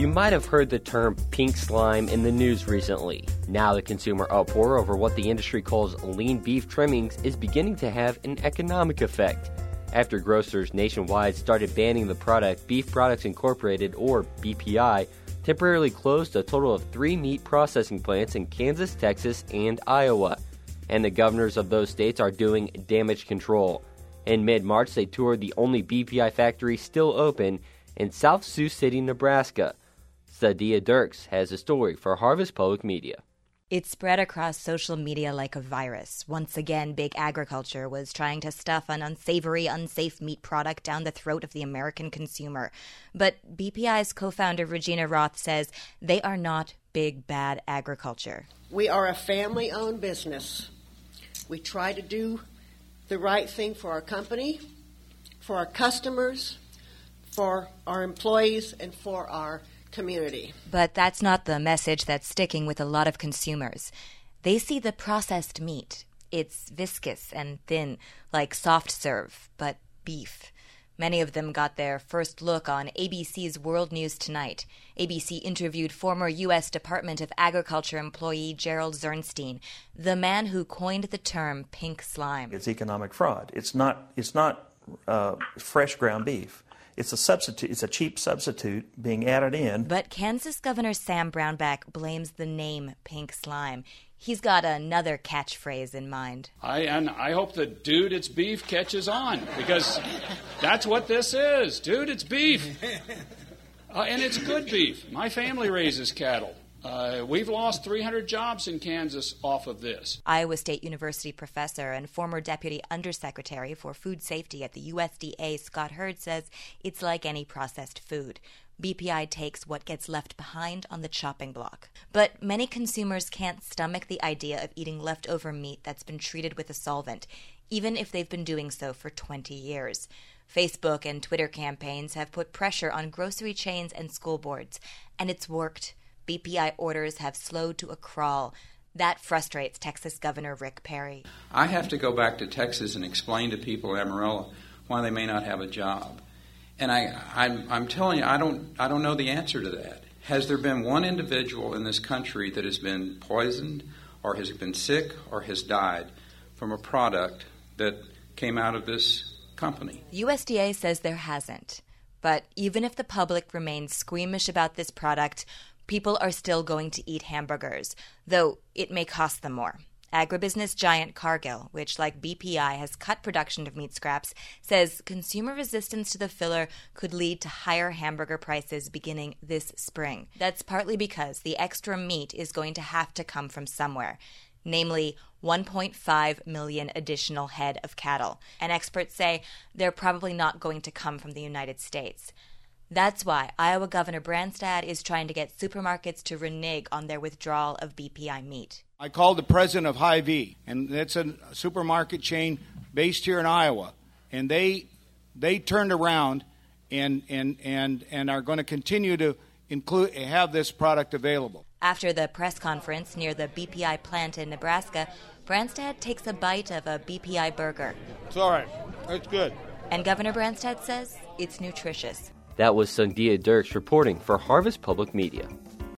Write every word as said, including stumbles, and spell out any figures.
You might have heard the term pink slime in the news recently. Now the consumer uproar over what the industry calls lean beef trimmings is beginning to have an economic effect. After grocers nationwide started banning the product, Beef Products Incorporated, or B P I, temporarily closed a total of three meat processing plants in Kansas, Texas, and Iowa. And the governors of those states are doing damage control. In mid-March, they toured the only B P I factory still open in South Sioux City, Nebraska. Sadia Dirks has a story for Harvest Public Media. It spread across social media like a virus. Once again, big agriculture was trying to stuff an unsavory, unsafe meat product down the throat of the American consumer. But B P I's co-founder Regina Roth says they are not big, bad agriculture. We are a family-owned business. We try to do the right thing for our company, for our customers, for our employees, and for our community. But that's not the message that's sticking with a lot of consumers. They see the processed meat. It's viscous and thin, like soft serve, but beef. Many of them got their first look on A B C's World News Tonight. A B C interviewed former U S Department of Agriculture employee Gerald Zernstein, the man who coined the term pink slime. It's economic fraud. It's not, it's not uh, fresh ground beef. It's a substitute. It's a cheap substitute being added in. But Kansas Governor Sam Brownback blames the name pink slime. He's got another catchphrase in mind. I and I hope the dude, it's beef catches on, because that's what this is. Dude, it's beef. Uh, and it's good beef. My family raises cattle. Uh, we've lost three hundred jobs in Kansas off of this. Iowa State University professor and former deputy undersecretary for food safety at the U S D A, Scott Hurd, says it's like any processed food. B P I takes what gets left behind on the chopping block. But many consumers can't stomach the idea of eating leftover meat that's been treated with a solvent, even if they've been doing so for twenty years. Facebook and Twitter campaigns have put pressure on grocery chains and school boards, and it's worked. B P I orders have slowed to a crawl. That frustrates Texas Governor Rick Perry. I have to go back to Texas and explain to people in Amarillo why they may not have a job. And I, I'm, I'm telling you, I don't, I don't know the answer to that. Has there been one individual in this country that has been poisoned or has been sick or has died from a product that came out of this company? U S D A says there hasn't. But even if the public remains squeamish about this product, people are still going to eat hamburgers, though it may cost them more. Agribusiness giant Cargill, which like B P I has cut production of meat scraps, says consumer resistance to the filler could lead to higher hamburger prices beginning this spring. That's partly because the extra meat is going to have to come from somewhere, namely one point five million additional head of cattle. And experts say they're probably not going to come from the United States. That's why Iowa Governor Branstad is trying to get supermarkets to renege on their withdrawal of B P I meat. I called the president of Hy-Vee, and that's a supermarket chain based here in Iowa, and they they turned around and and and, and are going to continue to include have this product available. After the press conference near the B P I plant in Nebraska, Branstad takes a bite of a B P I burger. It's all right. It's good. And Governor Branstad says it's nutritious. That was Sadia Dirks reporting for Harvest Public Media.